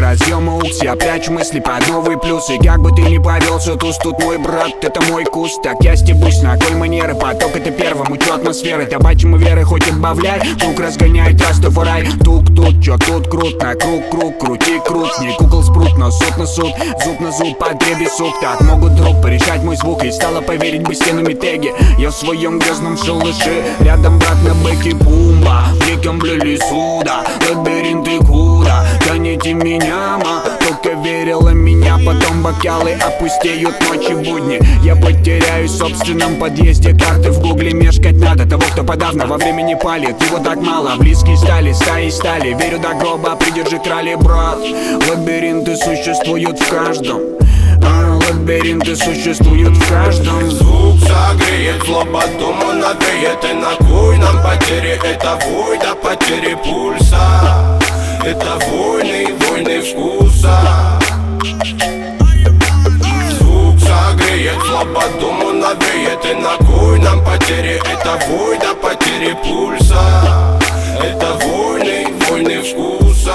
разъема укс. Я прячу мысли под новые плюсы. Как бы ты ни повелся, туз тут мой брат, это мой куст. Так я стебусь на кой манеры, поток это первым, учу атмосферы. Табачим и веры хоть отбавляй, круг разгоняет Растафарай. Тук тут, чё тут крут, на круг, крути крут. Не кукол спрут, но суд на суд, зуб на зуб, потребе сук. Так могут друг порешать мой звук, и стало поверить бы стенами теги. Я в своем грязном шалаше, рядом брат на бэке бумба. Веком блюли суда, лабиринты куда. Гоните меня, ма, только верила меня. Потом бокалы опустеют ночи будни. Я потеряюсь в собственном подъезде. Карты в гугле мешкать надо. Того, кто подавно во времени палит, его так мало. Близкие стали, стаи стали. Верю до гроба, придержи крали, брат. Лабиринты существуют в каждом. Лабиринты существуют в каждом. Звук согреет, злоба думу навеет. И на кой нам потери? Это вой до потери пульса. Это войны, войны вкуса. Звук согреет, злоба думу навеет. И на кой нам потери? Это вой до потери пульса. Это войны, войны вкуса.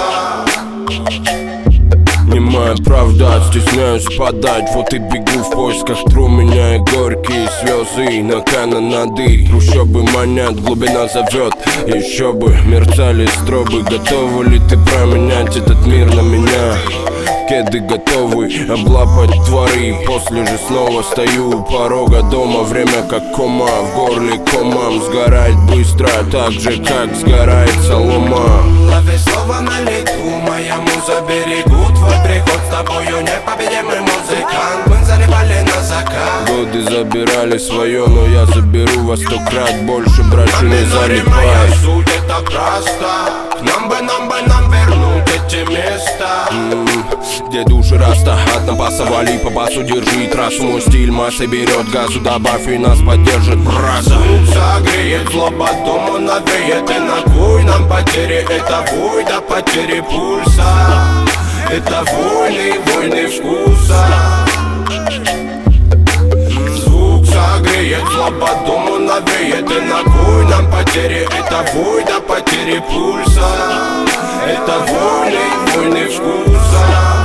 Не моя правда, стесняюсь подать. Вот и бегу в поисках тру. Меня и горькие слезы на канонады. Трущобы манят, глубина зовет. Еще бы мерцали стробы. Готова ли ты променять этот мир на меня? Кеды готовы облапать твари. После же снова стою у порога дома. Время как кома, в горле комам. Сгорает быстро, так же как сгорает солома. Лови слово на лету, моя муза берегу. Твой приход с тобою непобедимый музыкант. Мы заливали на закат. Годы забирали свое, но я заберу во 100 крат больше. Братью не залипай. Суть это просто. Нам бы вернуть эти места. Где души раста, от напаса вали по басу, держи трассу. Мой стиль массой берет, газу добавь и нас поддержит браза. Звук согреет, злоба думу навеет. И на кой нам потери? Это вой до потери пульса. Это войны, войны вкуса. Звук согреет, злоба думу навеет. И на кой нам потери? Это вой до потери пульса. Это войны, войны вкуса.